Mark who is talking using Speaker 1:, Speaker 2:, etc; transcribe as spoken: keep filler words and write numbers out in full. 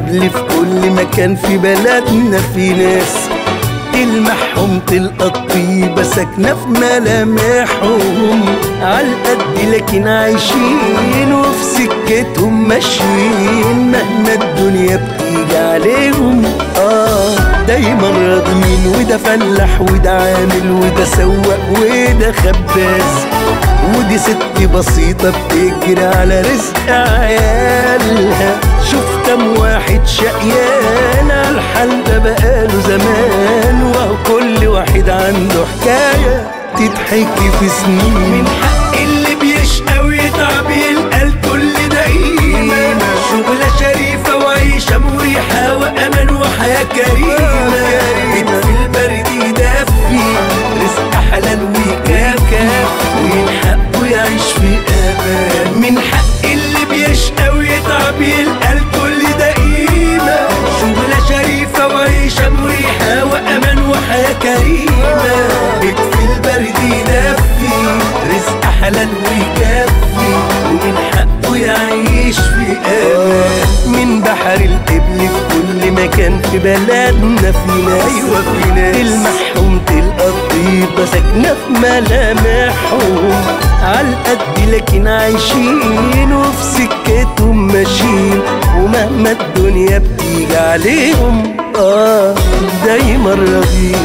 Speaker 1: القبل في كل مكان في بلدنا في ناس تلمحهم تلقى الطيبة ساكنة في ملامحهم، عالقد لكن عايشين وفي سكتهم ماشيين مهما الدنيا بتيجي عليهم. آه دايما راضيين، وده فلاح وده عامل وده سواق وده خباز، ودي ست بسيطة بتجري على رزق عيالها. شوف كم واحد شقيان عالحال ده بقاله زمان، وهو كل واحد عنده حكاية تتحكي في سنين.
Speaker 2: من حق اللي بيشقى ويتعب يلقى الكل ده قيمة، شغلة شريفة وعيشة مريحة وأمان وحياة كريمة. بيت في البرد يدفي رزق حلال ويكافي ومن حقه يعيش في أمان. من حق اللي بيشقى ويتعب يلقى الكل ده قيمة، شغلة شريفة وعيشة مريحة وأمان وحياة كريمة. بيت في البرد يدفي رزق حلال ويكفي ومن حقه يعيش في أمان.
Speaker 1: من بحر القبل في كل مكان في بلدنا في ناس،
Speaker 2: أيوة في ناس
Speaker 1: تلمحهم تلقى الطيبة ساكنة في ملامحهم، عالقد لكن عايشين وفي سكتهم ماشيين ومهما الدنيا بتيجي عليهم. آه دايما راضيين.